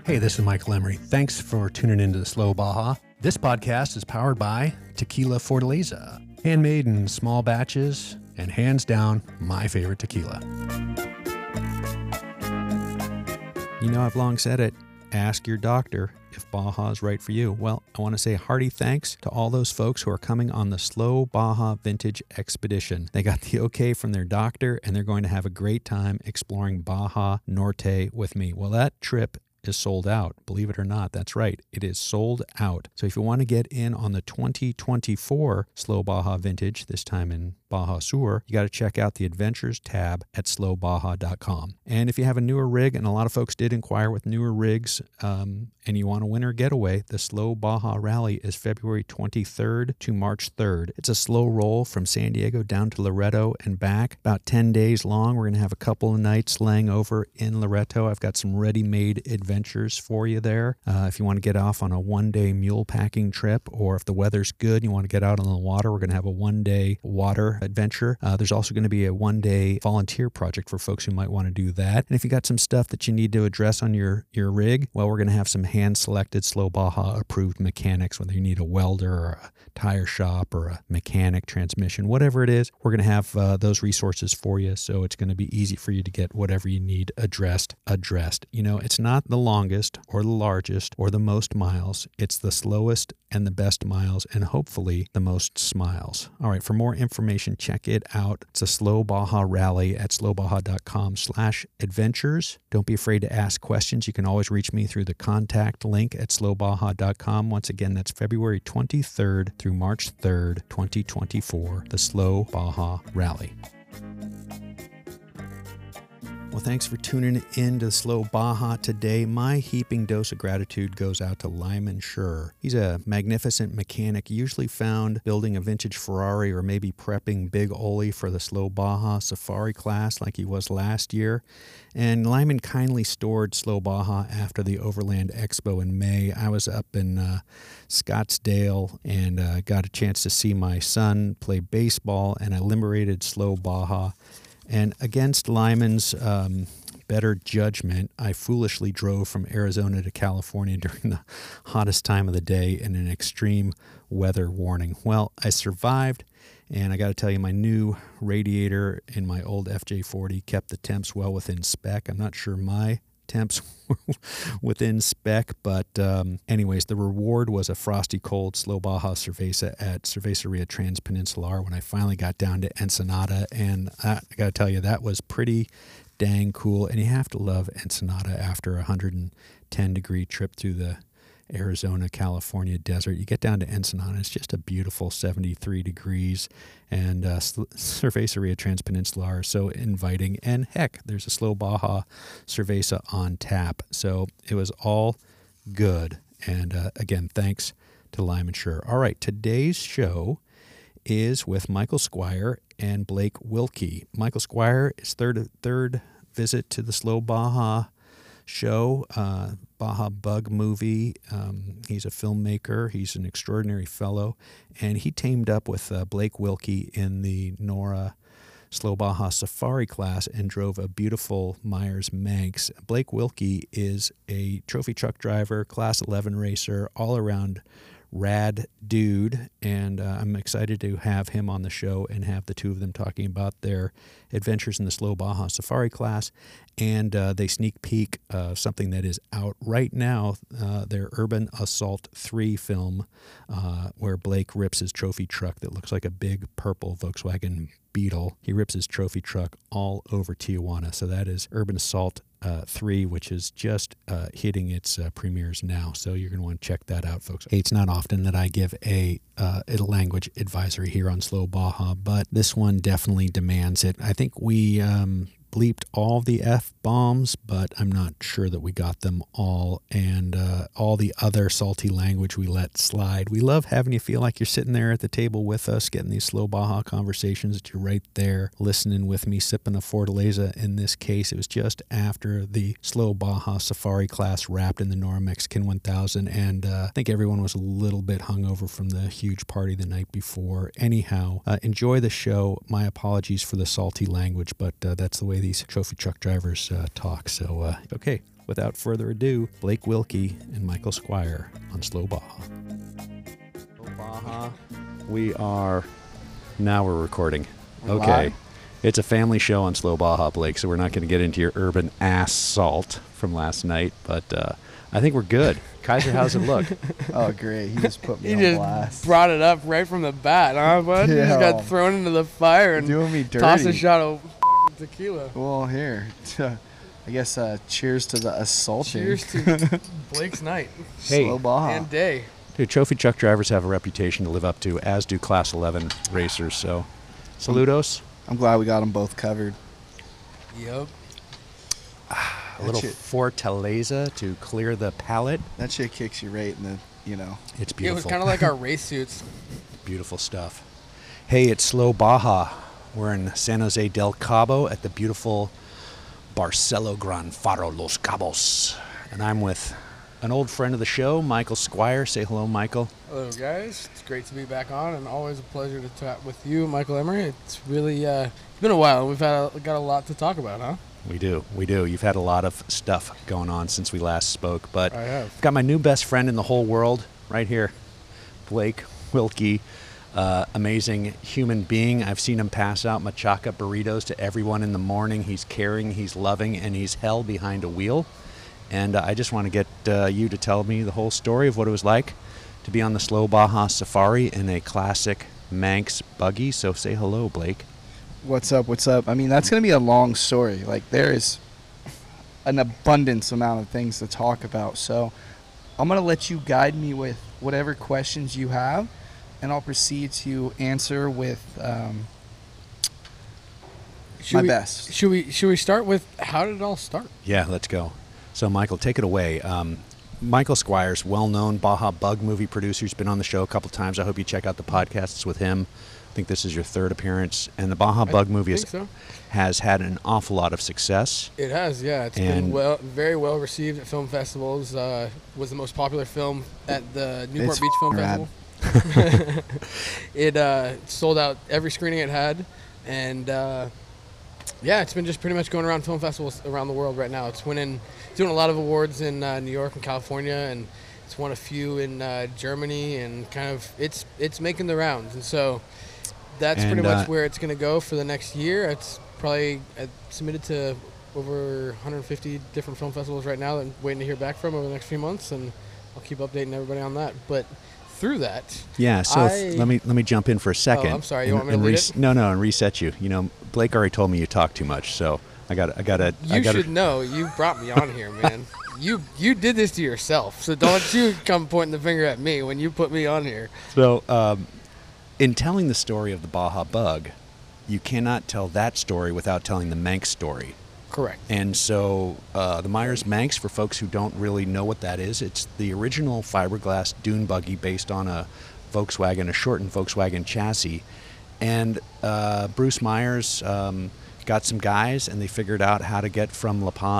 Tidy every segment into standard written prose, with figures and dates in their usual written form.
Hey, this is Michael Emery. Thanks for tuning into the Slow Baja. This podcast is powered by Tequila Fortaleza, handmade in small batches and hands down my favorite tequila. You know, I've long said it. Ask your doctor if Baja is right for you. Well, I want to say hearty thanks to all those folks who are coming on the Slow Baja Vintage Expedition. They got the okay from their doctor, and they're going to have a great time exploring Baja Norte with me. Well, that trip is sold out. Believe it or not, that's right. It is sold out. So if you want to get in on the 2024 Slow Baja Vintage, this time in Baja Sur, you got to check out the Adventures tab at slowbaja.com. And if you have a newer rig, and a lot of folks did inquire with newer rigs, and you want a winter getaway, the Slow Baja Rally is February 23rd to March 3rd. It's a slow roll from San Diego down to Loreto and back, about 10 days long. We're going to have a couple of nights laying over in Loreto. I've got some ready-made adventures for you there. If you want to get off on a one-day mule packing trip, or if the weather's good and you want to get out on the water, we're going to have a one-day water adventure. There's also going to be a one-day volunteer project for folks who might want to do that. And if you got some stuff that you need to address on your rig, well, we're going to have some hand-selected Slow Baja approved mechanics, whether you need a welder or a tire shop or a mechanic transmission, whatever it is, we're going to have those resources for you. So it's going to be easy for you to get whatever you need addressed. You know, it's not the longest or the largest or the most miles. It's the slowest and the best miles, and hopefully the most smiles. All right, for more information, check it out. It's a Slow Baja Rally at slowbaja.com/adventures. Don't be afraid to ask questions. You can always reach me through the contact link at slowbaja.com. Once again, that's February 23rd through March 3rd, 2024, the Slow Baja Rally. Well, thanks for tuning in to Slow Baja today. My heaping dose of gratitude goes out to Lyman Scher. He's a magnificent mechanic, usually found building a vintage Ferrari or maybe prepping Big Ole for the Slow Baja Safari class like he was last year. And Lyman kindly stored Slow Baja after the Overland Expo in May. I was up in Scottsdale and got a chance to see my son play baseball, and I liberated Slow Baja. And against Lyman's better judgment, I foolishly drove from Arizona to California during the hottest time of the day in an extreme weather warning. Well, I survived, and I got to tell you, my new radiator in my old FJ40 kept the temps well within spec. I'm not sure my temps were within spec, but anyways, the reward was a frosty cold Slow Baja Cerveza at Cerveceria Transpeninsular when I finally got down to Ensenada, and I gotta tell you, that was pretty dang cool. And you have to love Ensenada after a 110 degree trip through the Arizona, California desert. You get down to Ensenada, it's just a beautiful 73 degrees, and Cerveceria Transpeninsular is so inviting. And heck, there's a Slow Baja Cerveza on tap. So it was all good. And again, thanks to Lyman Scher. All right, today's show is with Michael Squire and Blake Wilkie. Michael Squire is third visit to the Slow Baja show, Baja Bug Movie. He's a filmmaker. He's an extraordinary fellow. And he teamed up with Blake Wilkie in the NORA Slow Baja Safari class and drove a beautiful Myers Manx. Blake Wilkie is a trophy truck driver, Class 11 racer, all-around rad dude, and I'm excited to have him on the show and have the two of them talking about their adventures in the Slow Baja Safari class, and they sneak peek something that is out right now, their Urban Assault 3 film, where Blake rips his trophy truck that looks like a big purple Volkswagen Beetle. He rips his trophy truck all over Tijuana. So that is Urban Assault 3, which is just hitting its premieres now. So you're going to want to check that out, folks. Hey, it's not often that I give a language advisory here on Slow Baja, but this one definitely demands it. I think we bleeped all the F-bombs, but I'm not sure that we got them all, and all the other salty language we let slide. We love having you feel like you're sitting there at the table with us, getting these Slow Baja conversations, that you're right there listening with me, sipping a Fortaleza. In this case, it was just after the Slow Baja Safari class wrapped in the NORA Mexican 1000, and I think everyone was a little bit hungover from the huge party the night before. Anyhow, enjoy the show. My apologies for the salty language, but that's the way these trophy truck drivers talk. So, okay, without further ado, Blake Wilkie and Michael Squire on Slow Baja. Slow Baja. Now we're recording. We're Okay. live? It's a family show on Slow Baja, Blake, so we're not going to get into your urban assault from last night, but I think we're good. Kaiser, how's it look? Oh, great. He just put me He on just blast. brought it up right from the bat, huh, bud? You just Yeah. got thrown into the fire and Doing me dirty. tossed a shot of tequila. Well, here. I guess cheers to the assaulting. Cheers to Blake's night Hey. Slow Baja. and day. Dude, trophy truck drivers have a reputation to live up to, as do Class 11 racers, so saludos. I'm glad we got them both covered. Yep. A little shit- Fortaleza to clear the palate. That shit kicks you right in the, It's It was beautiful. kind of like our race suits. Beautiful stuff. Hey, it's Slow Baja. We're in San Jose del Cabo at the beautiful Barcelo Gran Faro Los Cabos. And I'm with an old friend of the show, Michael Squire. Say hello, Michael. Hello, guys. It's great to be back on, and always a pleasure to chat with you, Michael Emery. It's really it's been a while. We've got a lot to talk about, huh? We do. You've had a lot of stuff going on since we last spoke, but I have. I've got my new best friend in the whole world right here, Blake Wilkie. Amazing human being. I've seen him pass out machaca burritos to everyone in the morning. He's caring, he's loving, and he's hell behind a wheel. And I just want to get you to tell me the whole story of what it was like to be on the Slow Baja Safari in a classic Manx buggy. So say hello, Blake. What's up? What's up? I mean, that's going to be a long story. Like, there is an abundance amount of things to talk about. So I'm going to let you guide me with whatever questions you have, and I'll proceed to answer with my best. Should we start with how did it all start? Yeah, let's go. So, Michael, take it away. Michael Squire's well-known Baja Bug movie producer. He's been on the show a couple times. I hope you check out the podcasts with him. I think this is your third appearance. And the Baja Bug movie has had an awful lot of success. It has, yeah. It's And- been very well received at film festivals. Was the most popular film at the Newport It's Beach Film rad. Festival. It sold out every screening it had, and yeah, it's been just pretty much going around film festivals around the world right now. It's doing a lot of awards in New York and California, and it's won a few in Germany, and kind of it's making the rounds, and so that's And, pretty much where it's going to go for the next year. It's probably submitted to over 150 different film festivals right now that I'm waiting to hear back from over the next few months, and I'll keep updating everybody on that. But through that, Yeah, so let me jump in for a second. I'm sorry, you want me to and lead it? No, and reset you. You know, Blake already told me you talk too much, so I got you should know you brought me on here, man. You did this to yourself, so don't you come pointing the finger at me when you put me on here. So, in telling the story of the Baja Bug, you cannot tell that story without telling the Manx story. Correct. And so the Myers Manx, for folks who don't really know what that is, it's the original fiberglass dune buggy based on a shortened Volkswagen chassis. And Bruce Myers got some guys, and they figured out how to get from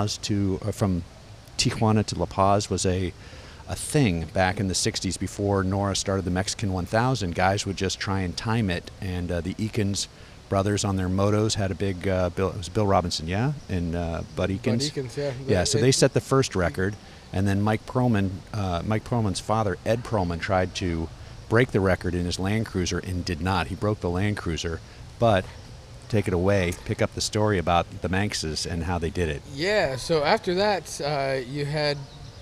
from Tijuana to La Paz was a thing back in the 60s before Nora started the Mexican 1000. Guys would just try and time it, and the Eakins brothers on their motos had a big it was Bill Robinson, yeah, and Bud Eakins. Bud Eakins, yeah. Yeah, so they set the first record, and then Mike Perlman's father, Ed Perlman, tried to break the record in his Land Cruiser and did not. He broke the Land Cruiser, but take it away, pick up the story about the Manxes and how they did it. Yeah. So after that, you had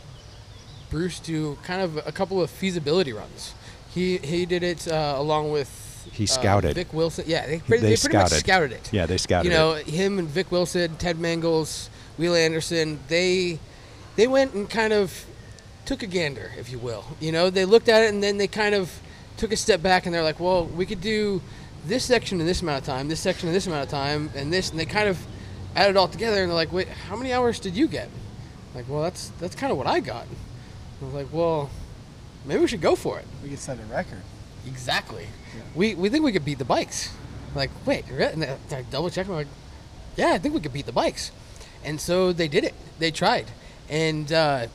Bruce do kind of a couple of feasibility runs. He did it along with. He scouted. Vic Wilson. Yeah, they pretty much scouted. scouted it. Yeah, they scouted You know, it. him and Vic Wilson, Ted Mangels, Wheel Anderson, they went and kind of took a gander, if you will. You know, they looked at it and then they kind of took a step back and they're like, well, we could do this section in this amount of time, this section in this amount of time, and this, and they kind of added it all together and they're like, wait, how many hours did you get? Like, well, that's kind of what I got. I was like, well, maybe we should go for it. We could set a record. Exactly. Yeah. We think we could beat the bikes. Like, wait, really? And I double checked. I'm like, yeah, I think we could beat the bikes. And so they did it. They tried. And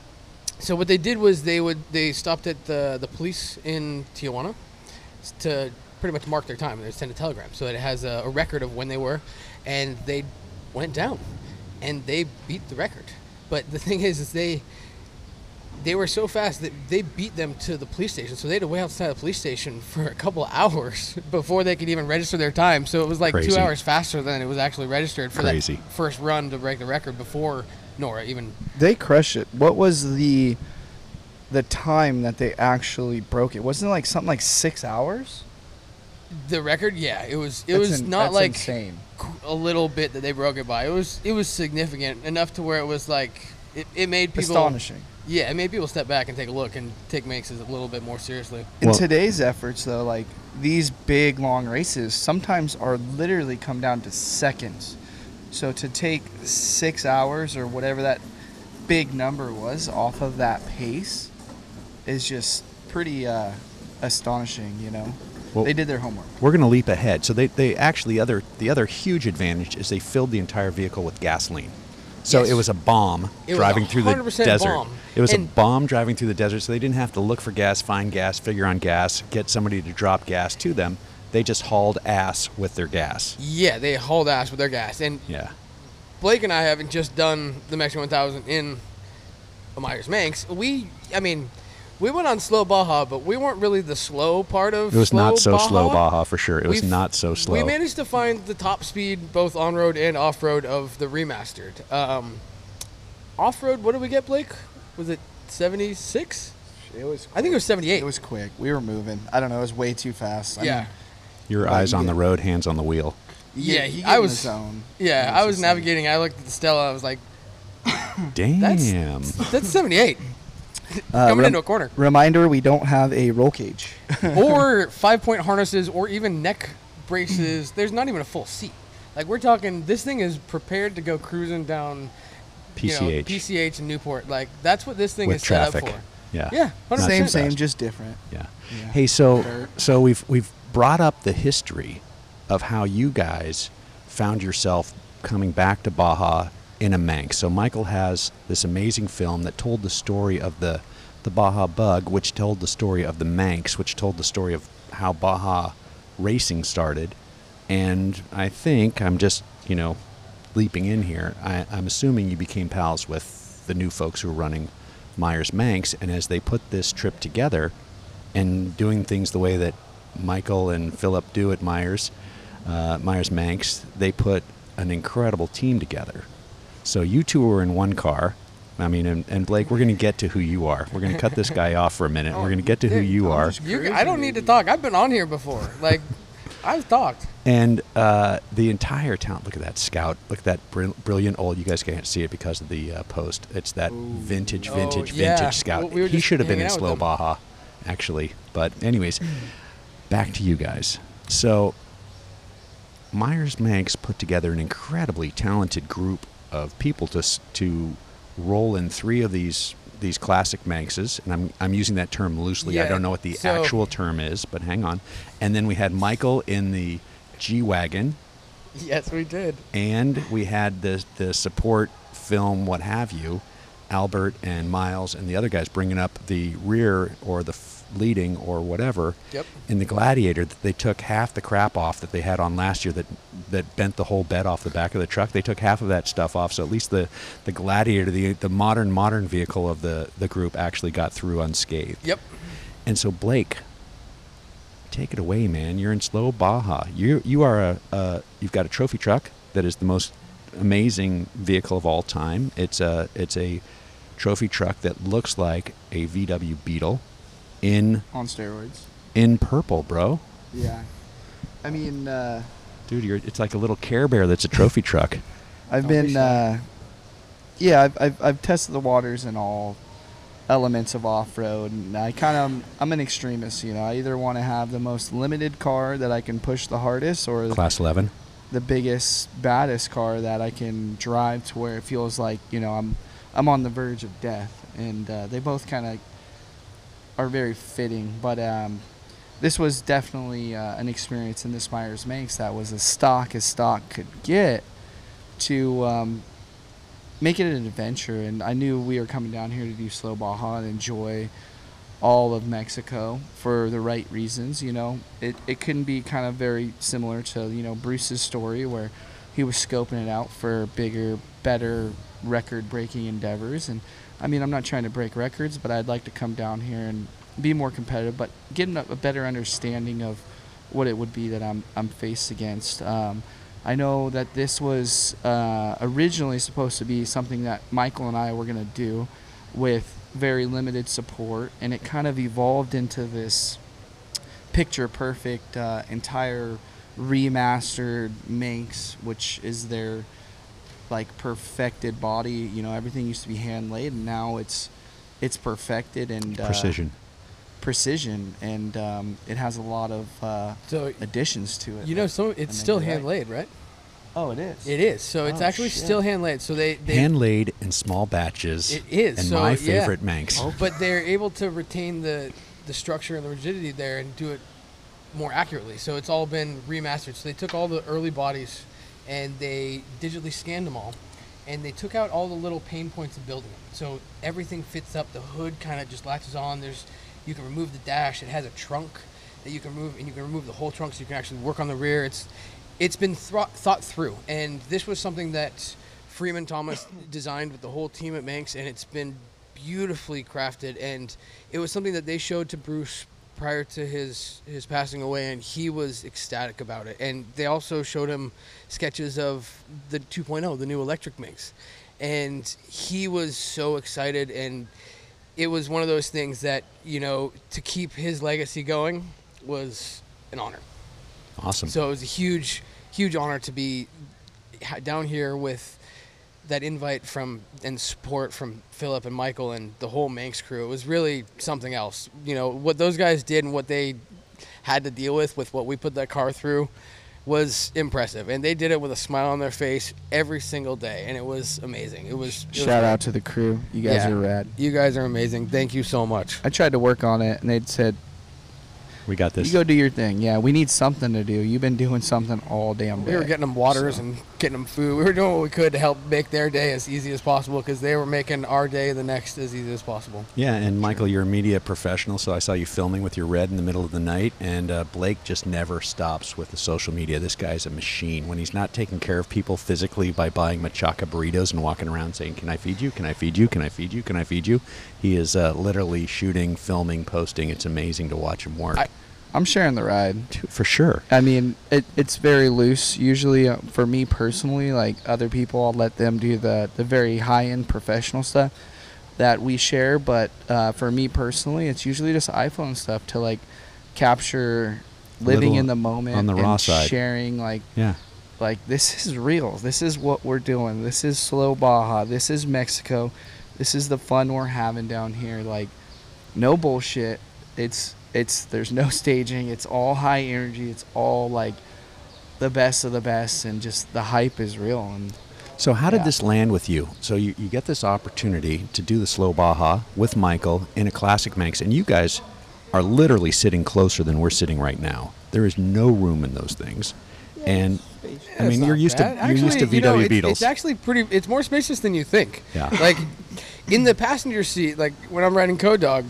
so what they did was they stopped at the police in Tijuana to pretty much mark their time. They sent a telegram. So it has a record of when they were. And they went down. And they beat the record. But the thing is they were so fast that they beat them to the police station. So they had to wait outside the police station for a couple of hours before they could even register their time. So it was like Crazy. 2 hours faster than it was actually registered for Crazy. that first run to break the record before Nora even. They crushed it. What was the time that they actually broke it? Wasn't it like something like 6 hours? The record, yeah, it was not that's like insane. a little bit that they broke it by. It was significant enough to where it was like it made people Astonishing. Yeah, it made people step back and take a look and take Manx a little bit more seriously. In Well- today's efforts, though, like these big long races sometimes are literally come down to seconds. So to take 6 hours or whatever that big number was off of that pace is just pretty astonishing. You know, Well- they did their homework. We're going to leap ahead. So they actually the other huge advantage is they filled the entire vehicle with gasoline. So Yes. it was a bomb It was driving through the 100% desert. bomb. It was a And- bomb driving through the desert, so they didn't have to look for gas, find gas, figure on gas, get somebody to drop gas to them. They just hauled ass with their gas. Yeah, they hauled ass with their gas. And Yeah. Blake and I haven't just done the Mexican 1000 in a Myers Manx. We went on slow Baja, but we weren't really the slow part of It was slow not so Baja. slow Baja for sure. It was We've- not so slow. We managed to find the top speed both on-road and off-road of the remastered. Off-road, what did we get, Blake? Was it 76? It was. I think it was 78. It was quick. We were moving. I don't know. It was way too fast. I Yeah. mean, Your Well, eyes on yeah. the road, hands on the wheel. Yeah, you get I in was- the zone. Yeah, It's I was just navigating. I looked at the Stella. I was like, Damn. that's 78. Like, Coming into a corner. Reminder: we don't have a roll cage. Or 5-point harnesses or even neck braces. There's not even a full seat. Like, we're talking, this thing is prepared to go cruising down PCH. PCH and Newport. Like, that's what this thing with is traffic. set up for. Yeah. Yeah, 100%. Same, too same, fast. just different. Yeah. Yeah. Hey, so Dirt. we've brought up the history of how you guys found yourself coming back to Baja in a Manx. So Michael has this amazing film that told the story of the Baja Bug, which told the story of the Manx, which told the story of how Baja racing started. And I think I'm just, leaping in here. I'm assuming you became pals with the new folks who are running Myers Manx, and as they put this trip together and doing things the way that Michael and Philip do at Myers Manx, they put an incredible team together. So you two were in one car. I mean, and Blake, we're going to get to who you are. We're going to cut this guy off for a minute. We're going to get to who you are. I don't need to talk. I've been on here before. Like, I've talked. And the entire town, look at that Scout. Look at that brilliant old, you guys can't see it because of the post. It's that vintage yeah. Scout. Well, we were He just should have been in hanging out with Slow them. Baja, actually. But anyways, back to you guys. So Myers Manx put together an incredibly talented group of people to roll in 3 of these classic Manxes, and I'm using that term loosely. I Yeah, don't know what the so- actual term is, but hang on. And then we had Michael in the G-Wagon, Yes, we did. and we had the support film, what have you, Albert and Miles and the other guys bringing up the rear or the leading or whatever. Yep. In the Gladiator, they took half the crap off that they had on last year that bent the whole bed off the back of the truck. They took half of that stuff off, so at least the Gladiator, the modern vehicle of the group, actually got through unscathed. Yep. And so Blake, take it away, man. You're in Slow Baja. You are you've got a trophy truck that is the most amazing vehicle of all time. It's a trophy truck that looks like a VW Beetle in On steroids. purple, bro. Yeah. I mean, Dude, it's like a little Care Bear that's a trophy truck. I've Don't be been, shy. yeah, I've tested the waters in all elements of off-road, and I'm an extremist. I either want to have the most limited car that I can push the hardest, or Class 11. the biggest, baddest car that I can drive to where it feels like I'm on the verge of death. And they both kind of are very fitting, but this was definitely an experience in this Myers Manx that was as stock could get to make it an adventure. And I knew we were coming down here to do Slow Baja and enjoy all of Mexico for the right reasons. It couldn't be kind of very similar to Bruce's story, where he was scoping it out for bigger, better record-breaking endeavors. And I mean, I'm not trying to break records, but I'd like to come down here and be more competitive, but get a better understanding of what it would be that I'm faced against. I know that this was originally supposed to be something that Michael and I were going to do with very limited support, and it kind of evolved into this picture perfect entire remastered Manx, which is their like perfected body. You know, everything used to be hand laid, and now it's perfected and precision, and it has a lot of So additions to it. you know, so and it's they still do hand right. laid, right? Oh, it is. It is. So it's Oh, actually shit. still hand laid. So they Hand laid in small batches. It is. And So, my yeah. favorite Manx. but they're able to retain the structure and the rigidity there and do it more accurately. So it's all been remastered. So they took all the early bodies and they digitally scanned them all, and they took out all the little pain points of building them. So everything fits up. The hood kind of just latches on. You can remove the dash. It has a trunk that you can remove, and you can remove the whole trunk so you can actually work on the rear. It's been thought through, and this was something that Freeman Thomas designed with the whole team at Manx, and it's been beautifully crafted. And it was something that they showed to Bruce prior to his passing away, and he was ecstatic about it. And they also showed him sketches of the 2.0, the new electric Manx, and he was so excited. And it was one of those things that, you know, to keep his legacy going was an honor. Awesome. So it was a huge honor to be down here with that invite from and support from Philip and Michael and the whole Manx crew. It was really something else. You know, what those guys did and what they had to deal with what we put that car through was impressive. And they did it with a smile on their face every single day, and it was amazing. It was Shout out to the crew. You guys are rad. You guys are amazing. Thank you so much. I tried to work on it, and they'd said, We got this. you go do your thing. Yeah, we need something to do. You've been doing something all damn day. We were getting them waters and getting them food. We were doing what we could to help make their day as easy as possible, because they were making our day the next as easy as possible. Yeah, and Michael, you're a media professional, so I saw you filming with your red in the middle of the night, and Blake just never stops with the social media. This guy's a machine. When he's not taking care of people physically by buying machaca burritos and walking around saying, "Can I feed you? Can I feed you? Can I feed you? Can I feed you?" He is literally shooting, filming, posting. It's amazing to watch him work. I'm sharing the ride. For sure. I mean, it's very loose. Usually, for me personally, like other people, I'll let them do the very high-end professional stuff that we share. But for me personally, it's usually just iPhone stuff to like capture living Little in the moment on the and raw side. sharing like Yeah. this is real. This is what we're doing. This is slow Baja. This is Mexico. This is the fun we're having down here. Like, no bullshit. There's no staging. It's all high energy. It's all like the best of the best, and just the hype is real. And So how did Yeah. this land with you? So you get this opportunity to do the slow Baja with Michael in a classic Manx, and you guys are literally sitting closer than we're sitting right now. There is no room in those things. And I mean, you're used to VW Beetles. It's actually pretty. It's more spacious than you think. Yeah. Like in the passenger seat, like when I'm riding Code Dog,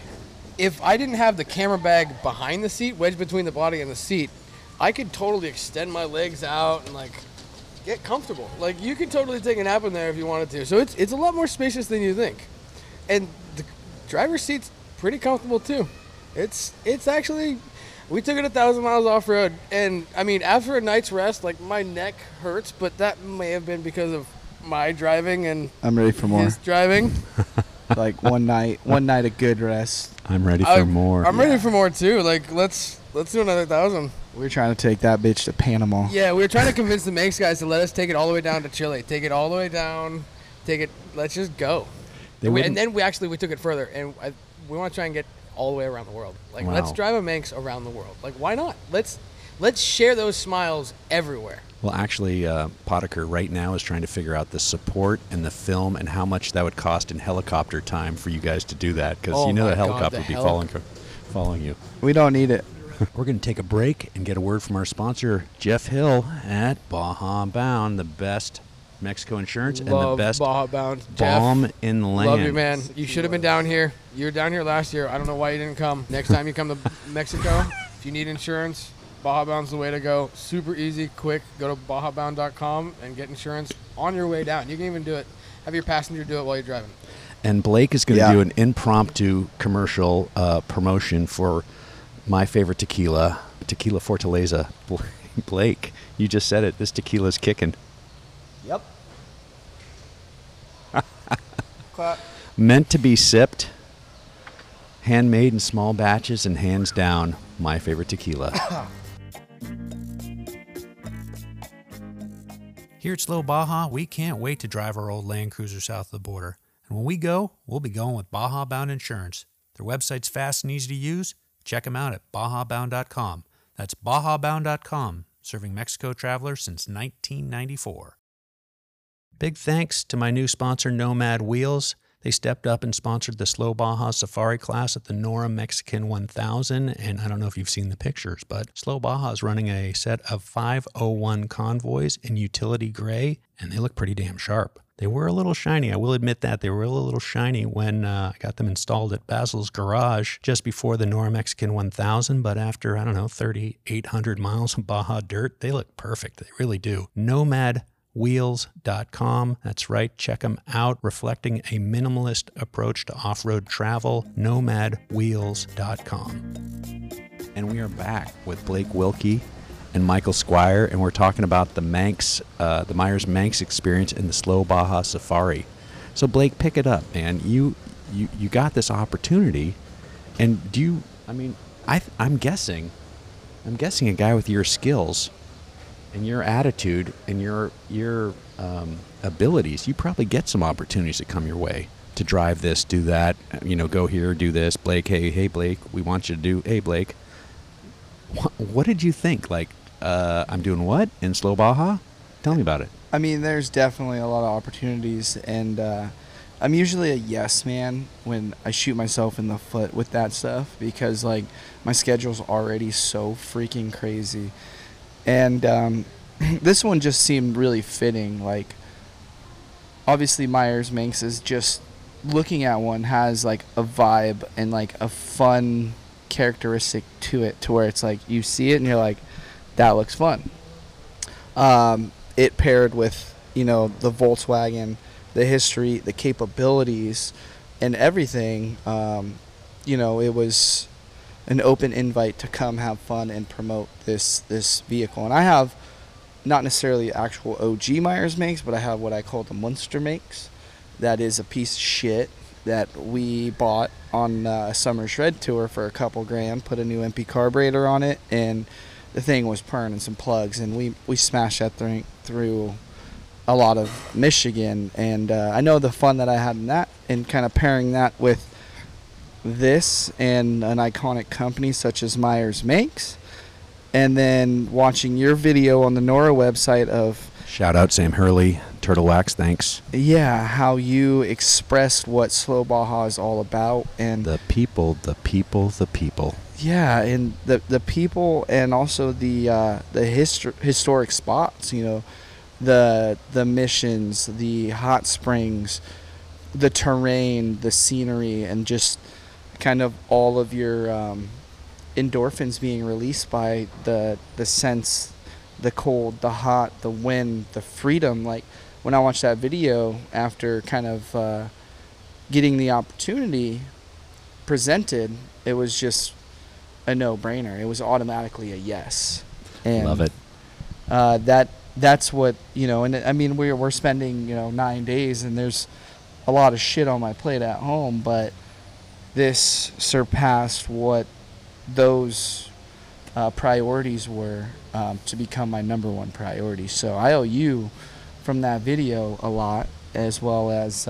if I didn't have the camera bag behind the seat, wedged between the body and the seat, I could totally extend my legs out and like get comfortable. Like you could totally take a nap in there if you wanted to. So it's a lot more spacious than you think, and the driver's seat's pretty comfortable too. It's actually. We took it 1,000 miles off road, and I mean, after a night's rest, like my neck hurts, but that may have been because of my driving and I'm ready for more. his driving. Like one night of good rest. I'm ready for more. I'm ready for more too. Like let's do another 1,000. We're trying to take that bitch to Panama. Yeah, we were trying to convince the Manx guys to let us take it all the way down to Chile. Take it all the way down. Take it. Let's just go. They And wouldn't- then we took it further, and we want to try and get all the way around the world. Like Wow. let's drive a Manx around the world. Like why not? Let's share those smiles everywhere. Well, actually, Potiker right now is trying to figure out the support and the film and how much that would cost in helicopter time for you guys to do that, because Oh you know my the God, helicopter the would be helic- following you. We don't need it. We're going to take a break and get a word from our sponsor, Jeff Hill at Baja Bound, the best Mexico insurance and the Love best Baja Bound. Jeff, bomb in the land. love you, man. You should have been down here. You were down here last year. I don't know why you didn't come. Next time you come to Mexico, if you need insurance, Baja Bound's the way to go. Super easy, quick. Go to bajabound.com and get insurance on your way down. You can even do it Have your passenger do it while you're driving. And Blake is going to Yeah. do an impromptu commercial promotion for my favorite tequila, Tequila Fortaleza. Blake, you just said it. This tequila's kicking. Yep. Clap. Meant to be sipped, handmade in small batches, and hands down, my favorite tequila. Here at Slow Baja, we can't wait to drive our old Land Cruiser south of the border. And when we go, we'll be going with Baja Bound Insurance. Their website's fast and easy to use. Check them out at bajabound.com. That's bajabound.com, serving Mexico travelers since 1994. Big thanks to my new sponsor, Nomad Wheels. They stepped up and sponsored the Slow Baja Safari class at the Nora Mexican 1000, and I don't know if you've seen the pictures, but Slow Baja is running a set of 501 convoys in utility gray, and they look pretty damn sharp. They were a little shiny, I will admit that. They were a little shiny when I got them installed at Basil's garage just before the Nora Mexican 1000, but after, 3,800 miles of Baja dirt, they look perfect. They really do. NomadWheels.com. That's right, check them out. Reflecting a minimalist approach to off-road travel, NomadWheels.com. And we are back with Blake Wilkie and Michael Squire, and we're talking about the Manx, the Myers-Manx experience in the Slow Baja Safari. So Blake, pick it up, man. You got this opportunity, and do you? I mean, I'm guessing a guy with your skills and your attitude and your abilities, you probably get some opportunities that come your way to drive this, do that, go here, do this. Blake, hey Blake, we want you to do. Hey Blake, what did you think? Like, I'm doing what in Slow Baja? Tell me about it. I mean, there's definitely a lot of opportunities, and I'm usually a yes man when I shoot myself in the foot with that stuff because, like, my schedule's already so freaking crazy. And this one just seemed really fitting. Like, obviously, Myers-Manx is just looking at one has, like, a vibe and, like, a fun characteristic to it to where it's like you see it and you're like, that looks fun. It paired with the Volkswagen, the history, the capabilities, and everything. It was an open invite to come have fun and promote this vehicle. And I have not necessarily actual OG Myers-Manx, but I have what I call the Munster Manx. That is a piece of shit that we bought on a summer shred tour for a couple grand, put a new MP carburetor on it, and the thing was purring and some plugs, and we smashed that thing through a lot of Michigan. And I know the fun that I had in that, and kind of pairing that with this and an iconic company such as Myers-Manx, and then watching your video on the Nora website of Shout out Sam Hurley, Turtle Wax, thanks. how you expressed what Slow Baja is all about, and The people. yeah, and the people, and also the historic spots, the missions, the hot springs, the terrain, the scenery, and just kind of all of your endorphins being released by the sense, the cold, the hot, the wind, the freedom. Like, when I watched that video after kind of getting the opportunity presented, it was just a no-brainer. It was automatically a yes. And Love it. That's what, and I mean, we're spending 9 days, and there's a lot of shit on my plate at home, but this surpassed what those priorities were to become my number one priority. So I owe you from that video a lot, as well as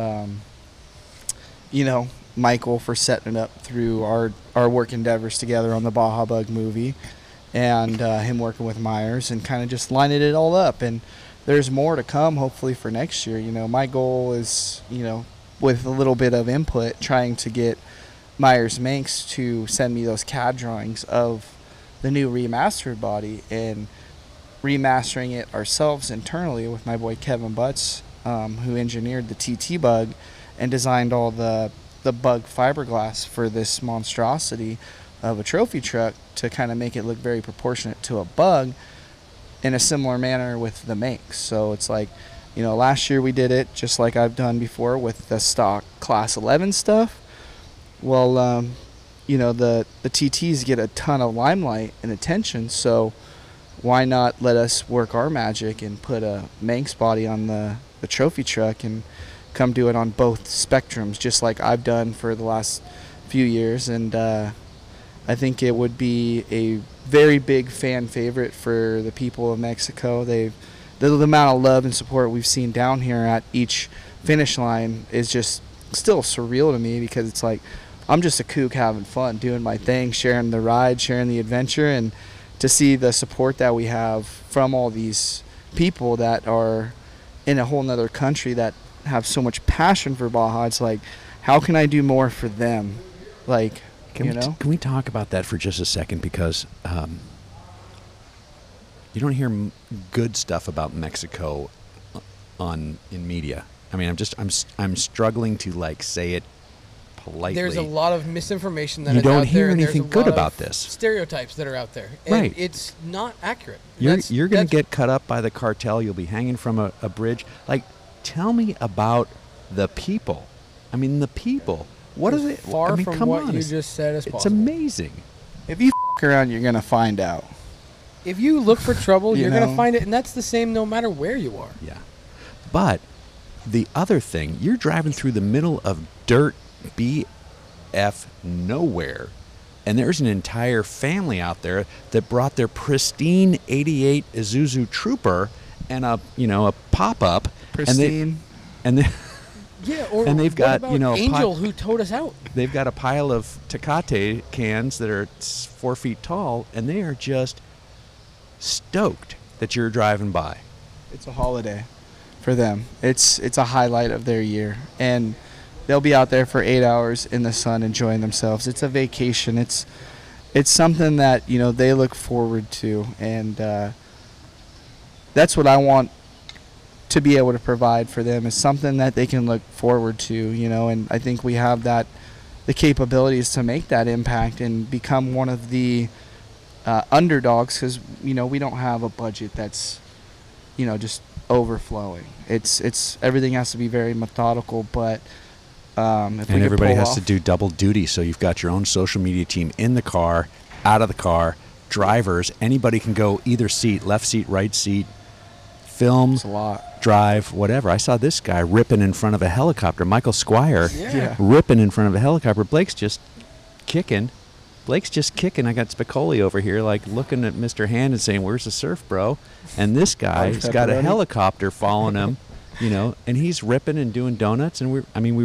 Michael for setting it up through our work endeavors together on the Baja Bug movie, and him working with Myers and kind of just lining it all up. And there's more to come, hopefully, for next year. My goal is, with a little bit of input, trying to get Myers-Manx to send me those CAD drawings of the new remastered body, and remastering it ourselves internally with my boy Kevin Butts, who engineered the TT Bug and designed all the Bug fiberglass for this monstrosity of a trophy truck to kind of make it look very proportionate to a Bug, in a similar manner with the Manx. So it's like last year we did it just like I've done before with the stock Class 11 stuff. Well, the TTs get a ton of limelight and attention, so why not let us work our magic and put a Manx body on the trophy truck and come do it on both spectrums, just like I've done for the last few years. And I think it would be a very big fan favorite for the people of Mexico. The amount of love and support we've seen down here at each finish line is just still surreal to me, because it's like I'm just a kook having fun, doing my thing, sharing the ride, sharing the adventure, and to see the support that we have from all these people that are in a whole nother country that have so much passion for Baja. It's like, how can I do more for them? Like, Can we talk about that for just a second? Because you don't hear good stuff about Mexico in media. I mean, I'm struggling to say it politely. There's a lot of misinformation that you is don't out hear there. anything There's a good lot about of this. Stereotypes that are out there, and Right. it's not accurate. You're going to get cut up by the cartel. You'll be hanging from a bridge. Tell me about the people. I mean, the people. What as is it? far I mean, from come what on. you just said as It's possible. amazing. If you around, you're gonna find out. If you look for trouble, You you're going know? to find it, and that's the same no matter where you are. Yeah. But the other thing, you're driving through the middle of dirt BF nowhere, and there's an entire family out there that brought their pristine 88 Isuzu Trooper and a pop-up. Pristine. And they Yeah, or And they've what got, about you know, Angel who towed us out. they've got a pile of Tecate cans that are 4 feet tall, and they are just stoked that you're driving by. It's a holiday for them. It's a highlight of their year, and they'll be out there for 8 hours in the sun enjoying themselves. It's a vacation. It's something that they look forward to, and that's what I want to be able to provide for them, is something that they can look forward to. And I think we have the capabilities to make that impact and become one of the underdogs, because we don't have a budget that's just overflowing. It's everything has to be very methodical, but if And we could everybody pull has off, to do double duty, so you've got your own social media team in the car, out of the car, drivers. Anybody can go either seat, left seat, right seat, film, it's a lot. drive, whatever. I saw this guy ripping in front of a helicopter, Michael Squire, Yeah. ripping in front of a helicopter. Blake's just kicking. I got Spicoli over here, looking at Mr. Hand and saying, "Where's the surf, bro?" And this guy's got a pepperoni. helicopter following him, and he's ripping and doing donuts. And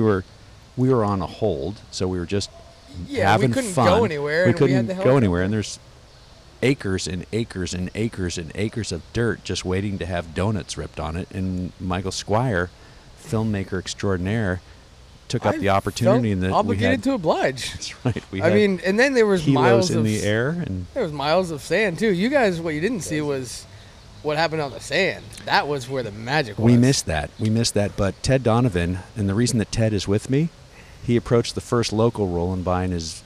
we were on a hold, so we were just Yeah, we having couldn't fun. go anywhere, We and we couldn't had the go helicopter. anywhere, and there's acres and acres and acres and acres of dirt just waiting to have donuts ripped on it. And Michael Squire, filmmaker extraordinaire, took up the opportunity, and that obligated to oblige. That's right. We I had mean, and then there was kilos miles in of the air, and There was miles of sand too. You guys, what you didn't see was what happened on the sand. That was where the magic was. we missed that. But Ted Donovan, and the reason that Ted is with me, he approached the first local rolling by in his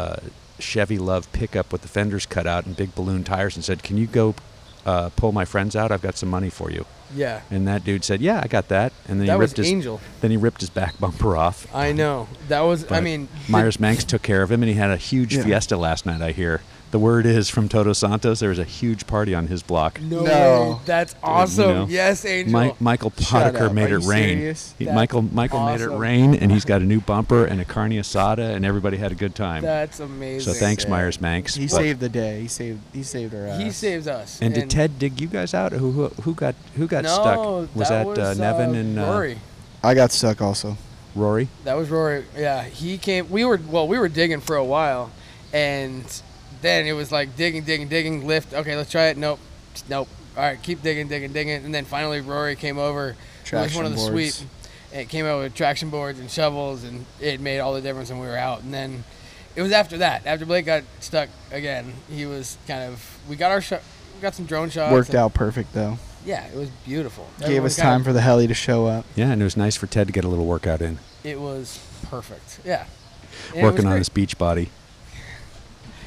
Chevy Love pickup with the fenders cut out and big balloon tires, and said, "Can you go pull my friends out? I've got some money for you." Yeah, And that dude said, "Yeah, I got that." And then that he was ripped his Angel. then he ripped his back bumper off. I know. That was. I But mean, Myers Manx took care of him, and he had a huge Yeah. fiesta last night. I hear the word is from Toto Santos there was a huge party on his block. no, No. way. That's awesome. know. Yes, Angel. Michael Shut Potiker up. made Are it you rain. serious? He- That's Michael made it awesome. rain, and he's got a new bumper and a carne asada, and everybody had a good time. That's amazing. So thanks, Sick. Myers Manx. He But- saved the day. He saved our ass. He saves us. And did Ted dig you guys out? Who got No, stuck? Was that Nevin and Rory? I got stuck also. Rory? That was Rory. Yeah, he came. We were digging for a while, and then it was like digging, lift. Okay, let's try it. Nope. All right, keep digging, and then finally Rory came over. It was Traction one of the boards. sweep. And it came out with traction boards and shovels, and it made all the difference when we were out. And then it was after that, after Blake got stuck again, he was kind of. We got some drone shots. Worked and- out perfect though. Yeah, it was beautiful. Gave Everyone us kind time of- for the heli to show up. Yeah, and it was nice for Ted to get a little workout in, It was perfect. Yeah. And it was working on great. his beach body.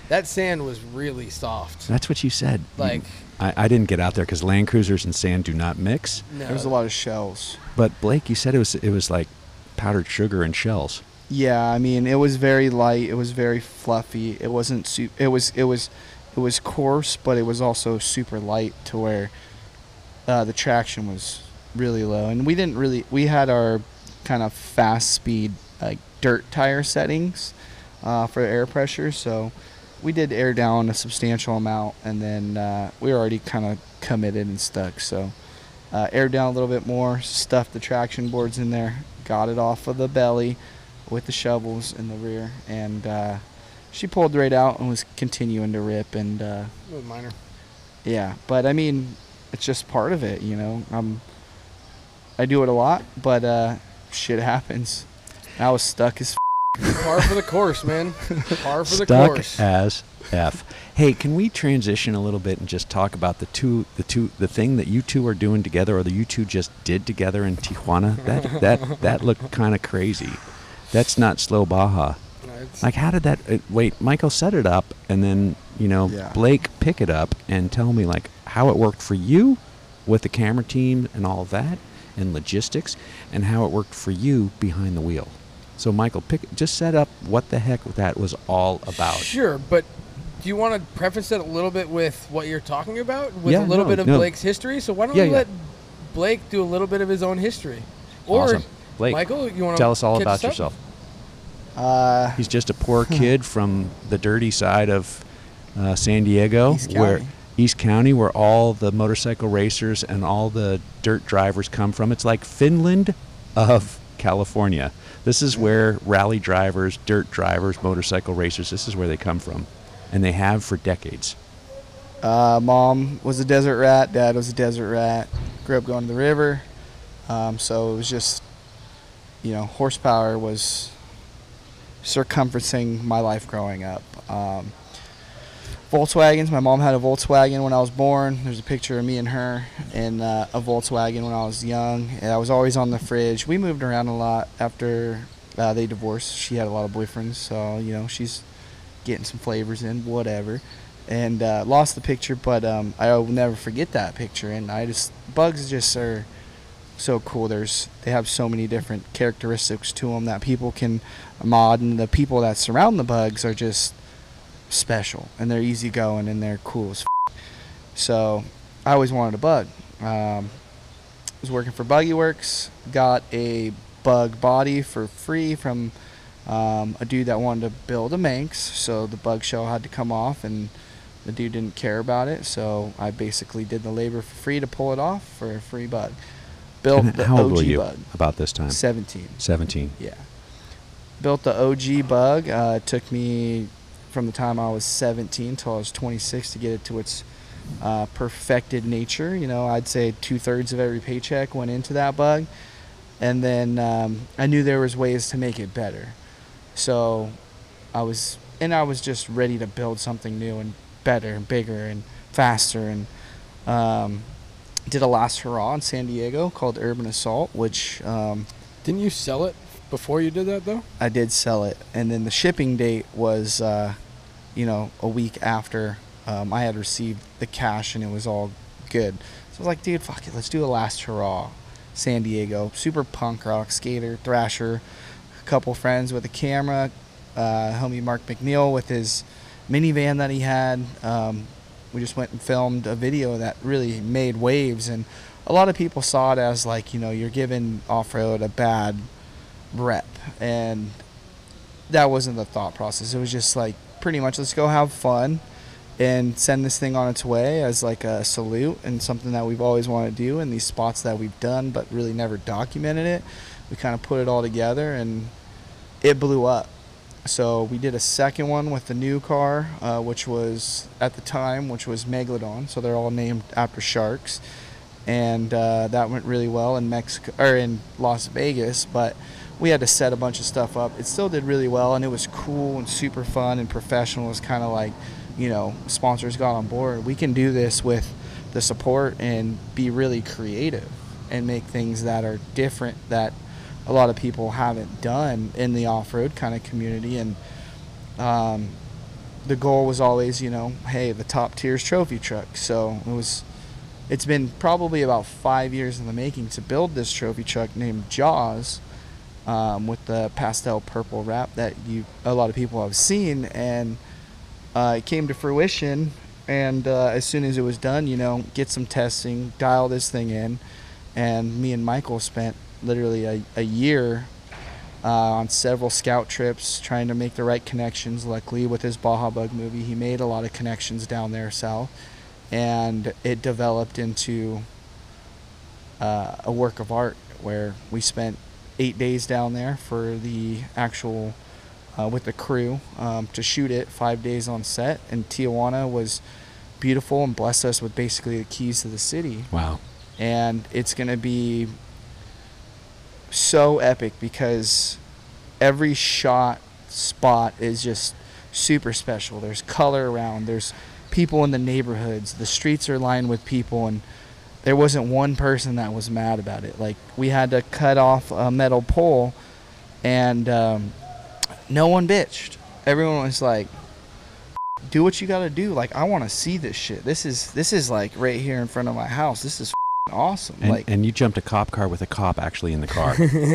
That sand was really soft. That's what you said. Like, I didn't get out there because Land Cruisers and sand do not mix. no. There was a lot of shells. But Blake, you said it was like powdered sugar and shells. Yeah, I mean, it was very light. It was very fluffy. It wasn't. It was coarse, but it was also super light to where the traction was really low. And we had our kind of fast speed like dirt tire settings for air pressure, so we did air down a substantial amount, and then we were already kind of committed and stuck. So air down a little bit more, stuffed the traction boards in there, got it off of the belly with the shovels in the rear, and she pulled right out and was continuing to rip. And It was minor. yeah, but I mean, it's just part of it, you know. I do it a lot, but shit happens. I was stuck as Par for the course, man. Par for the Stuck course. as F. Hey, can we transition a little bit and just talk about the thing that you two are doing together, or that you two just did together in Tijuana? That looked kind of crazy. That's not slow Baja. Like, how did that? Wait, Michael set it up, and then Yeah. Blake pick it up and tell me like how it worked for you with the camera team and all of that, and logistics, and how it worked for you behind the wheel. So Michael, just set up what the heck that was all about. Sure, but do you want to preface it a little bit with what you're talking about? With Yeah, a little no, bit of no. Blake's history? So why don't Yeah, we yeah. let Blake do a little bit of his own history? Or, Awesome. Blake, Michael, you want to tell us all about yourself. He's just a poor kid from the dirty side of San Diego, East County, where all the motorcycle racers and all the dirt drivers come from. It's like Finland of California. This is where rally drivers, dirt drivers, motorcycle racers, this is where they come from. And they have for decades. Mom was a desert rat. Dad was a desert rat. Grew up going to the river. So it was just, horsepower was circumferencing my life growing up. Volkswagens. My mom had a Volkswagen when I was born. There's a picture of me and her in a Volkswagen when I was young. And I was always on the fridge. We moved around a lot after they divorced. She had a lot of boyfriends, so she's getting some flavors in, whatever. And lost the picture, but I will never forget that picture. And bugs just are so cool. They have so many different characteristics to them that people can mod, and the people that surround the bugs are just special, and they're easygoing, and they're cool as So I always wanted a bug. Was working for Buggy Works, got a bug body for free from a dude that wanted to build a Manx, so the bug shell had to come off, and the dude didn't care about it, so I basically did the labor for free to pull it off for a free bug. Built And the how old OG were you bug. about this time? 17. 17. Yeah. Built the OG bug. It took me from the time I was 17 till I was 26 to get it to its perfected nature. I'd say 2/3 of every paycheck went into that bug. And then I knew there was ways to make it better. So I was just ready to build something new and better and bigger and faster. And did a last hurrah in San Diego called Urban Assault, which Didn't you sell it before you did that, though? I did sell it. And then the shipping date was, a week after I had received the cash, and it was all good. So I was like, dude, fuck it. Let's do a last hurrah. San Diego. Super punk rock, skater, thrasher. A couple friends with a camera. Homie Mark McNeil with his minivan that he had. We just went and filmed a video that really made waves, and a lot of people saw it as like, you're giving off-road a bad rep, and that wasn't the thought process. It was just like, pretty much, let's go have fun and send this thing on its way as like a salute and something that we've always wanted to do in these spots that we've done but really never documented it. We kind of put it all together, and it blew up. So we did a second one with the new car, which was at the time, which was Megalodon. So they're all named after sharks, and that went really well in Mexico or in Las Vegas. But we had to set a bunch of stuff up. It still did really well, and it was cool and super fun and professional. It was kind of like, sponsors got on board. We can do this with the support and be really creative and make things that are different that a lot of people haven't done in the off-road kind of community. And the goal was always, hey, the top tier's trophy truck. So it's been probably about 5 years in the making to build this trophy truck named Jaws, with the pastel purple wrap that a lot of people have seen, and it came to fruition. And as soon as it was done, get some testing, dial this thing in, and me and Michael spent literally a year on several scout trips trying to make the right connections. Luckily, with his Baja Bug movie, he made a lot of connections down there south, and it developed into a work of art where we spent 8 days down there for the actual with the crew to shoot it, 5 days on set. And Tijuana was beautiful and blessed us with basically the keys to the city. Wow. And it's going to be so epic because every spot is just super special. There's color around, there's people in the neighborhoods, the streets are lined with people, and there wasn't one person that was mad about it. Like, we had to cut off a metal pole, and no one bitched. Everyone was like, do what you gotta do. Like, I want to see this shit. This is like right here in front of my house. This is awesome. And you jumped a cop car with a cop actually in the car.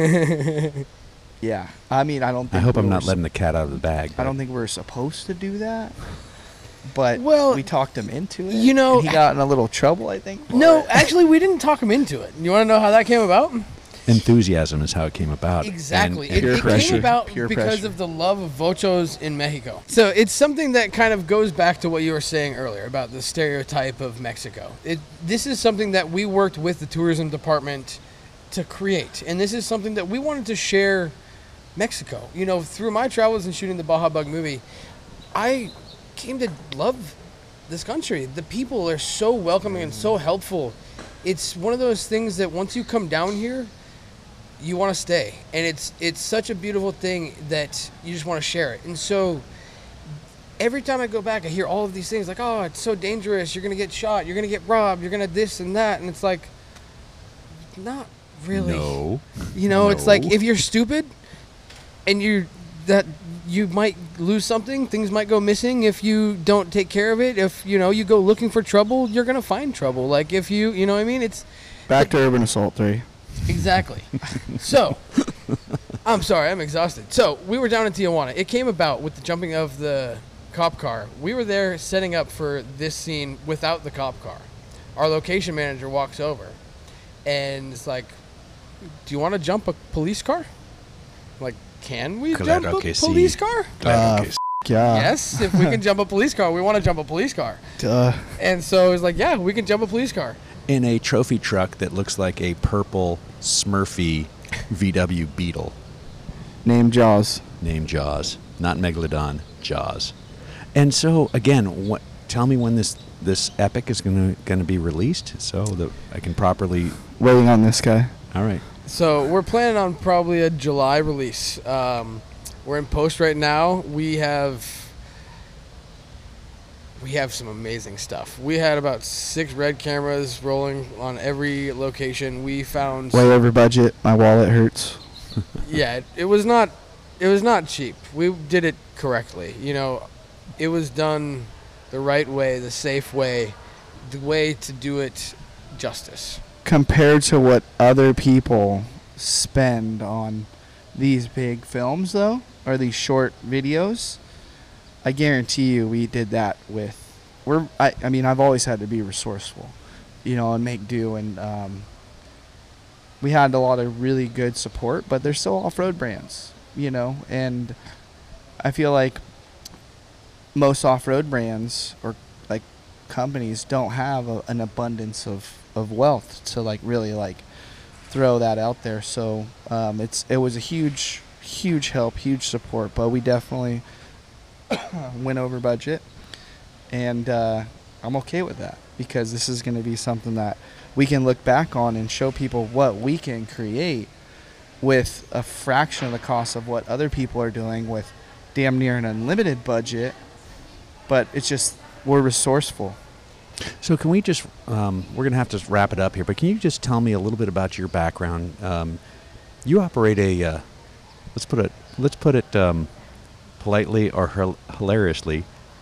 Yeah. I mean, I hope I'm not letting the cat out of the bag. I don't think we're supposed to do that. But Well, we talked him into it. You know- and he got in a little trouble, I think. for No, it. actually, we didn't talk him into it. You want to know how that came about? Enthusiasm is how it came about. Exactly. And Peer It pressure. came about Peer because pressure. of the love of Vochos in Mexico. So it's something that kind of goes back to what you were saying earlier about the stereotype of Mexico. This is something that we worked with the tourism department to create. And this is something that we wanted to share Mexico. Through my travels and shooting the Baja Bug movie, I came to love this country. The people are so welcoming and so helpful. It's one of those things that once you come down here, you want to stay, and it's such a beautiful thing that you just want to share it. And so every time I go back, I hear all of these things like, oh, it's so dangerous, you're gonna get shot, you're gonna get robbed, you're gonna this and that, and it's like, not really. No. It's like, if you're stupid and you might lose something, things might go missing if you don't take care of it. If you go looking for trouble, you're gonna find trouble. Like, if you know what I mean, it's Back to Urban Assault 3. exactly. So, I'm sorry, I'm exhausted. So, we were down in Tijuana. It came about with the jumping of the cop car. We were there setting up for this scene without the cop car. Our location manager walks over and it's like, do you want to jump a police car? I'm like, can we jump a police car? Yeah. Yes, if we can jump a police car, we want to jump a police car. Duh. And so it's like, yeah, we can jump a police car. In a trophy truck that looks like a purple Smurfy VW Beetle Name Jaws. named Jaws. Not Megalodon, Jaws. And so, again, tell me when this epic is going to be released so that I can properly... Waiting on this guy. All right. So we're planning on probably a July release. We're in post right now. We have some amazing stuff. We had about 6 red cameras rolling on every location. We found Way over budget. My wallet hurts. yeah, it was not cheap. We did it correctly. It was done the right way, the safe way, the way to do it justice. Compared to what other people spend on these big films, though, or these short videos, I guarantee you we did that with... I mean, I've always had to be resourceful, and make do, and we had a lot of really good support, but they're still off-road brands, and I feel like most off-road brands or like companies don't have an abundance of wealth to really throw that out there. So it was a huge help, huge support, but we definitely went over budget, and I'm okay with that because this is going to be something that we can look back on and show people what we can create with a fraction of the cost of what other people are doing with damn near an unlimited budget. But it's just, we're resourceful. So can we just... we're going to have to wrap it up here, but can you just tell me a little bit about your background? You operate a... let's put it politely or hilariously,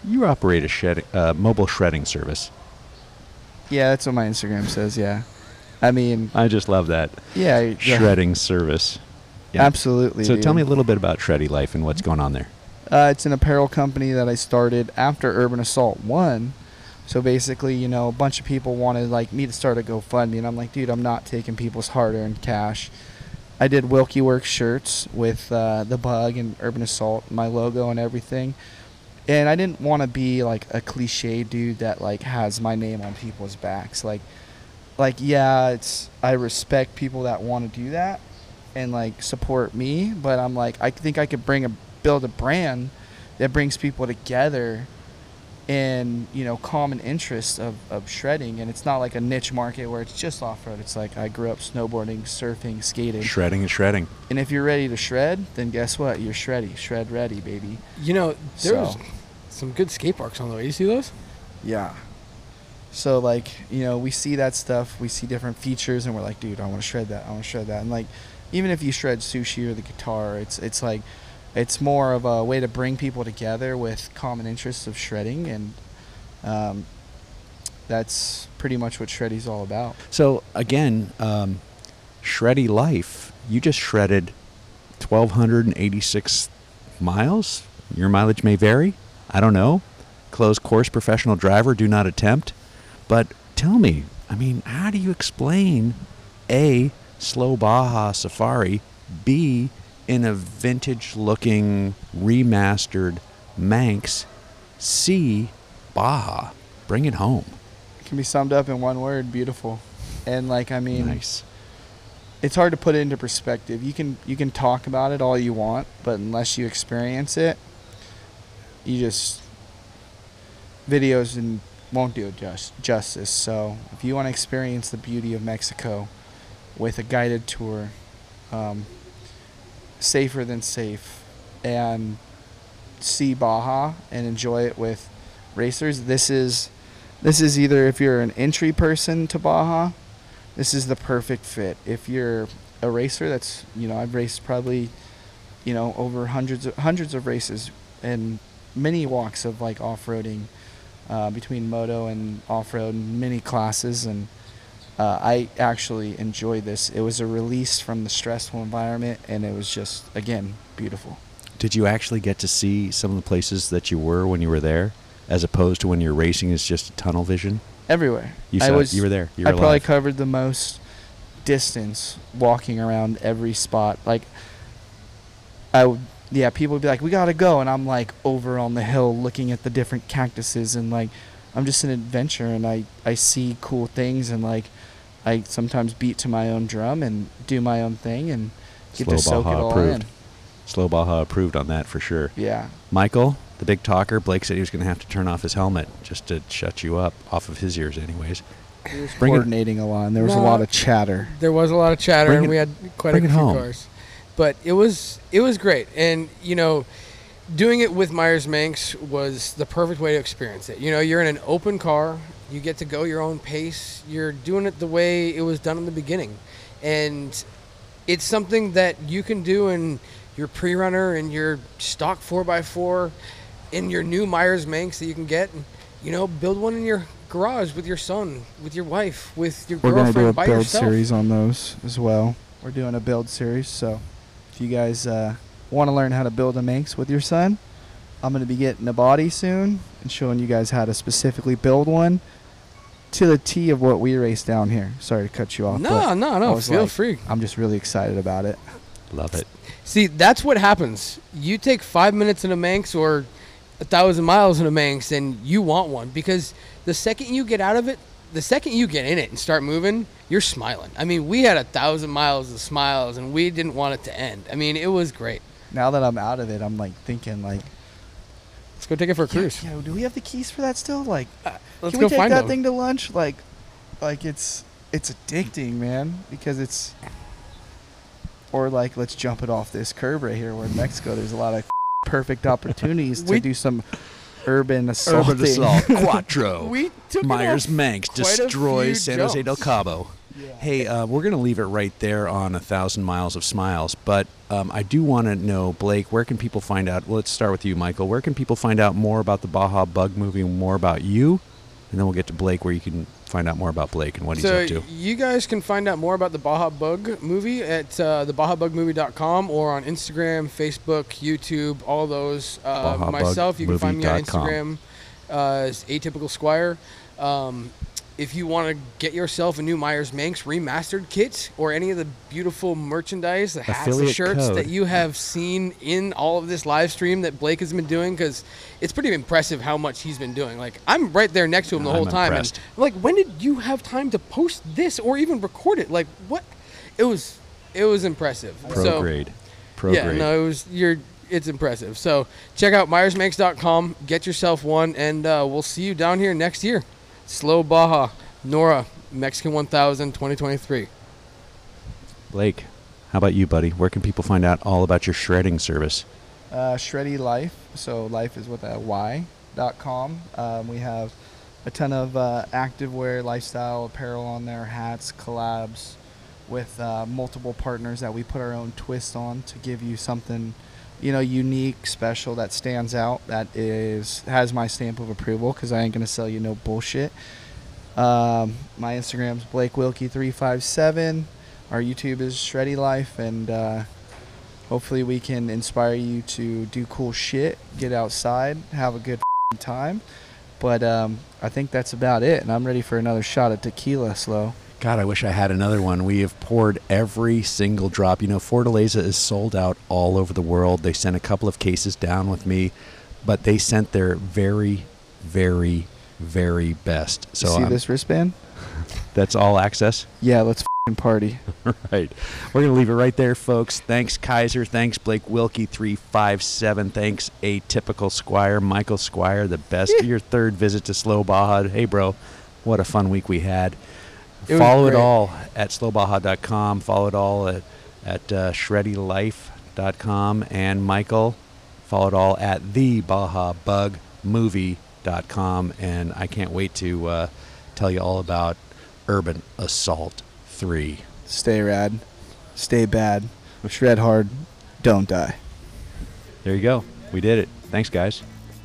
You operate a mobile shredding service. Yeah, that's what my Instagram says. Yeah, I mean, I just love that. yeah, Shredding service. Yeah. absolutely. So tell dude. me a little bit about Shreddy Life and what's going on there. It's an apparel company that I started after Urban Assault 1. So basically, you know, a bunch of people wanted like me to start a GoFundMe, and I'm like, dude, I'm not taking people's hard-earned cash. I did Wilkie Works shirts with the Bug and Urban Assault, my logo and everything. And I didn't want to be like a cliche dude that like has my name on people's backs. Like yeah, I respect people that want to do that and like support me, but I'm like, I think I could build a brand that brings people together in, you know, common interests of shredding. And it's not like a niche market where it's just off-road. It's like I grew up snowboarding, surfing, skating. Shredding and shredding. And if you're ready to shred, then guess what? You're shreddy. Shred ready, baby. You know, there So- was some good skate parks on the way. You see those? Yeah. So like, you know, we see that stuff, we see different features, and we're like, dude, I want to shred that. I want to shred that. And like, even if you shred sushi or the guitar, it's like, it's more of a way to bring people together with common interests of shredding, and that's pretty much what Shreddy's all about. So again, Shreddy Life, you just shredded 1,286 miles. Your mileage may vary. I don't know. Closed course professional driver, do not attempt. But tell me, I mean, how do you explain A, slow Baja Safari, B, in a vintage-looking, remastered Manx, C, Baja? Bring it home. It can be summed up in one word: beautiful. And like, I mean, Nice. it's hard to put it into perspective. You can talk about it all you want, but unless you experience it, you just videos and won't do it justice. So if you want to experience the beauty of Mexico with a guided tour, safer than safe, and see Baja and enjoy it with racers, this is either, if you're an entry person to Baja, this is the perfect fit. If you're a racer, that's, you know, I've raced probably, you know, over hundreds of races and many walks of like off-roading, between moto and off-road, many classes, and I actually enjoyed this. It was a release from the stressful environment, and it was just, again, beautiful. Did you actually get to see some of the places that you were when you were there, as opposed to when you're racing is just tunnel vision? Everywhere. You saw it. You were there. You were I probably alive. covered the most distance walking around every spot. Like, people would be like, we gotta go, and I'm like over on the hill looking at the different cactuses, and like, I'm just an adventure, and I see cool things, and like, I sometimes beat to my own drum and do my own thing and get Slow to soak it Baja all approved. in. Slow Baja approved on that for sure. Yeah. Michael, the big talker, Blake said he was going to have to turn off his helmet just to shut you up, off of his ears anyways. He was Bring it- coordinating a lot, and there was a No. lot of chatter. There was a lot of chatter, Bring and it- we had quite a bring few it home. cars. But it was great, and you know, doing it with Myers Manx was the perfect way to experience it. You know, you're in an open car, you get to go your own pace. You're doing it the way it was done in the beginning, and it's something that you can do in your pre-runner and your stock 4x4, in your new Myers Manx that you can get. And, you know, build one in your garage with your son, with your wife, with your We're gonna girlfriend, do a by build yourself. series on those as well. We're doing a build series, so if you guys want to learn how to build a Manx with your son, I'm gonna be getting a body soon and showing you guys how to specifically build one to the T of what we race down here. Sorry to cut you off. No, but no, I no. was Feel like, free. I'm just really excited about it. Love it. See, that's what happens. You take 5 minutes in a Manx or 1,000 miles in a Manx, and you want one, because the second you get out of it, the second you get in it and start moving, you're smiling. I mean, we had 1,000 miles of smiles, and we didn't want it to end. I mean, it was great. Now that I'm out of it, I'm like thinking like, Let's go take it for a cruise. yo, do we have the keys for that still? Like, Let's can go we take find that them. thing to lunch? Like it's addicting, man, because it's, or like, let's jump it off this curb right here. Where in Mexico, there's a lot of perfect opportunities to We- do some urban assault. Urban Assault Quattro. We took it Myers off Manx quite a few destroys San Jose del jumps. Cabo. Hey, we're going to leave it right there on 1,000 miles of smiles, but I do want to know, Blake, where can people find out? Well, let's start with you, Michael. Where can people find out more about the Baja Bug movie and more about you? And then we'll get to Blake, where you can find out more about Blake and what he's up to. You guys can find out more about the Baja Bug movie at thebahabugmovie.com or on Instagram, Facebook, YouTube, all those. Myself, you can find me on Instagram as Atypical Squire. If you want to get yourself a new Myers Manx remastered kit or any of the beautiful merchandise, the hats, the shirts that you have seen in all of this live stream that Blake has been doing, because it's pretty impressive how much he's been doing. Like, I'm right there next to him the whole time. And I'm like, when did you have time to post this or even record it? Like, what? It was impressive. Pro grade. No, it's impressive. So check out MyersManx.com, get yourself one, and we'll see you down here next year. Slow Baja, Nora, Mexican 1000, 2023. Blake, how about you, buddy? Where can people find out all about your shredding service? Shreddy Life. So life is with a Y.com. We have a ton of activewear, lifestyle apparel on there, hats, collabs with multiple partners that we put our own twist on to give you something, unique, special, that stands out, that has my stamp of approval, because I ain't going to sell you no bullshit. My Instagram's BlakeWilkie357. Our YouTube is Shreddy Life, and hopefully we can inspire you to do cool shit, get outside, have a good time. But I think that's about it, and I'm ready for another shot of tequila, Slow. God, I wish I had another one. We have poured every single drop. Fortaleza is sold out all over the world. They sent a couple of cases down with me, but they sent their very, very, very best. So see this wristband? That's all access? Yeah, let's party. Right. We're going to leave it right there, folks. Thanks, Kaiser. Thanks, Blake Wilkie 357. Thanks, Atypical Squire, Michael Squire, the best of your third visit to Slow Baja. Hey, bro, what a fun week we had. Follow it all at slowbaja.com. Follow it all at shreddylife.com. And Michael, follow it all at thebahabugmovie.com. And I can't wait to tell you all about Urban Assault 3. Stay rad. Stay bad. Shred hard. Don't die. There you go. We did it. Thanks, guys.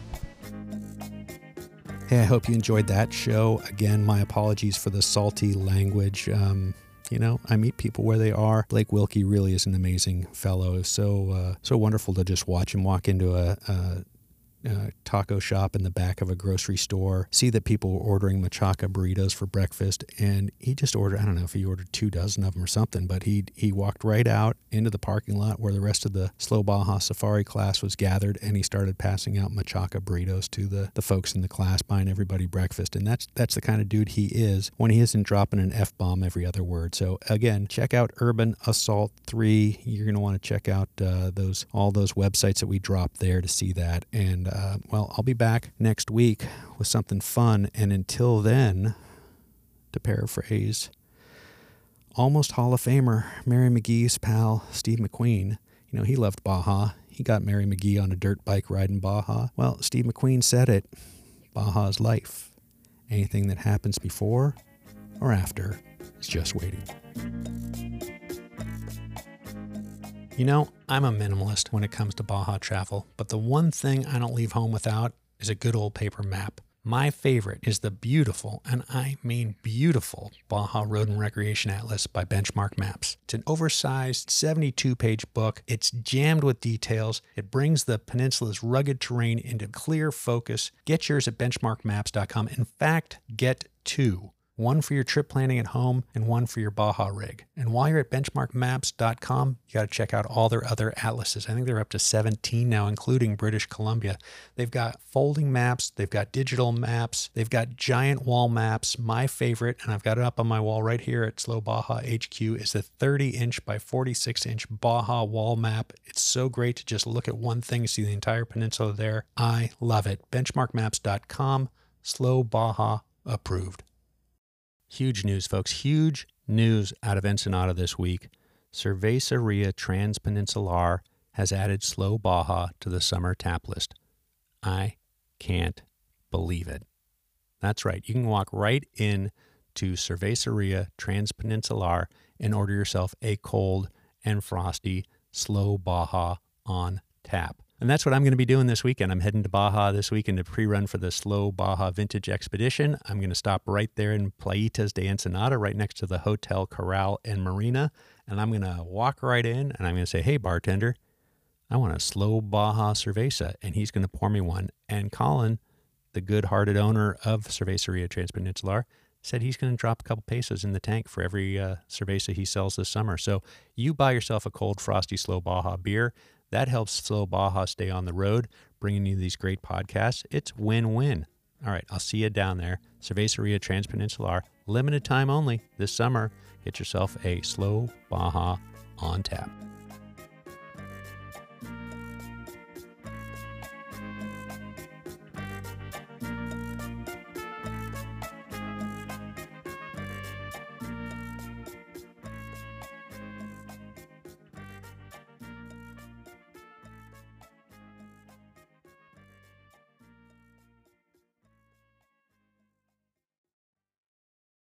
Hey, I hope you enjoyed that show. Again, my apologies for the salty language. I meet people where they are. Blake Wilkie really is an amazing fellow. So wonderful to just watch him walk into a taco shop in the back of a grocery store, see that people were ordering machaca burritos for breakfast, and he just ordered, I don't know if he ordered 24 of them or something, but he walked right out into the parking lot where the rest of the Slow Baja Safari class was gathered, and he started passing out machaca burritos to the folks in the class, buying everybody breakfast. And that's the kind of dude he is when he isn't dropping an F-bomb every other word. So again, check out Urban Assault 3. You're going to want to check out all those websites that we dropped there to see that. And I'll be back next week with something fun. And until then, to paraphrase almost Hall of Famer Mary McGee's pal Steve McQueen, he loved Baja. He got Mary McGee on a dirt bike riding Baja. Well, Steve McQueen said it. Baja's life. Anything that happens before or after is just waiting. I'm a minimalist when it comes to Baja travel, but the one thing I don't leave home without is a good old paper map. My favorite is the beautiful, and I mean beautiful, Baja Road and Recreation Atlas by Benchmark Maps. It's an oversized 72-page book. It's jammed with details. It brings the peninsula's rugged terrain into clear focus. Get yours at benchmarkmaps.com. In fact, get two. One for your trip planning at home and one for your Baja rig. And while you're at benchmarkmaps.com, you got to check out all their other atlases. I think they're up to 17 now, including British Columbia. They've got folding maps. They've got digital maps. They've got giant wall maps. My favorite, and I've got it up on my wall right here at Slow Baja HQ, is the 30-inch by 46-inch Baja wall map. It's so great to just look at one thing, see the entire peninsula there. I love it. Benchmarkmaps.com, Slow Baja approved. Huge news, folks. Huge news out of Ensenada this week. Cerveceria Transpeninsular has added Slow Baja to the summer tap list. I can't believe it. That's right. You can walk right in to Cerveceria Transpeninsular and order yourself a cold and frosty Slow Baja on tap. And that's what I'm going to be doing this weekend. I'm heading to Baja this weekend to pre-run for the Slow Baja Vintage Expedition. I'm going to stop right there in Playitas de Ensenada, right next to the Hotel Corral and Marina. And I'm going to walk right in and I'm going to say, hey, bartender, I want a Slow Baja Cerveza. And he's going to pour me one. And Colin, the good-hearted owner of Cerveceria Transpeninsular, said he's going to drop a couple pesos in the tank for every cerveza he sells this summer. So you buy yourself a cold, frosty Slow Baja beer. That helps Slow Baja stay on the road, bringing you these great podcasts. It's win-win. All right, I'll see you down there. Cerveceria Transpeninsular, limited time only this summer. Get yourself a Slow Baja on tap.